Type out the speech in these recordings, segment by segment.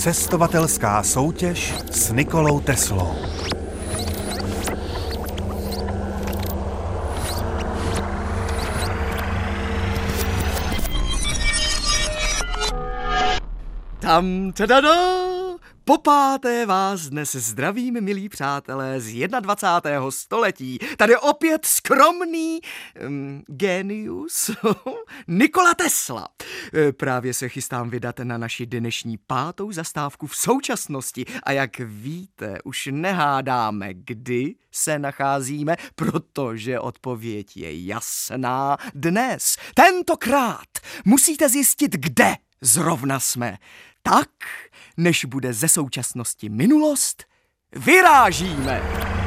Cestovatelská soutěž s Nikolou Teslou. Tam tadada! Po páté vás dnes zdravím, milí přátelé, z 21. století. Tady opět skromný génius Nikola Tesla. Právě se chystám vydat na naši dnešní 5. zastávku v současnosti. A jak víte, už nehádáme, kdy se nacházíme, protože odpověď je jasná. Dnes, tentokrát, musíte zjistit, kde zrovna jsme. Tak, než bude ze současnosti minulost, vyrážíme!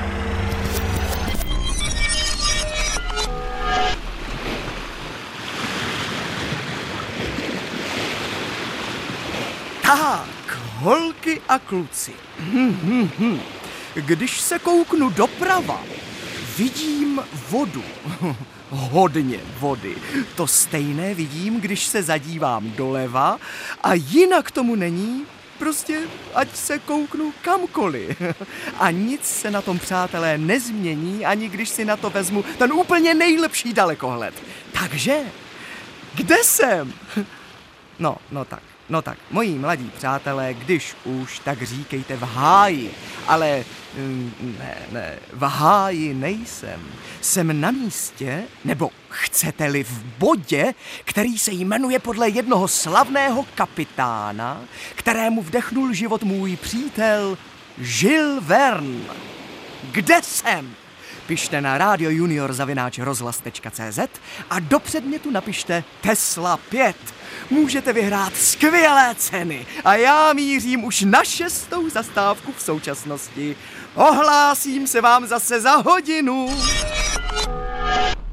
Tak, holky a kluci. Když se kouknu doprava, vidím vodu. Hodně vody. To stejné vidím, když se zadívám doleva a jinak tomu není, prostě ať se kouknu kamkoliv. A nic se na tom, přátelé, nezmění, ani když si na to vezmu ten úplně nejlepší dalekohled. Takže, kde jsem? No tak, moji mladí přátelé, když už, tak říkejte v háji. Ale ne, v háji nejsem. Jsem na místě, nebo chcete-li v bodě, který se jmenuje podle jednoho slavného kapitána, kterému vdechnul život můj přítel Jules Verne. Kde jsem? Pište na radiojunior@rozhlas.cz a do předmětu napište Tesla 5. Můžete vyhrát skvělé ceny a já mířím už na 6. zastávku v současnosti. Ohlásím se vám zase za hodinu.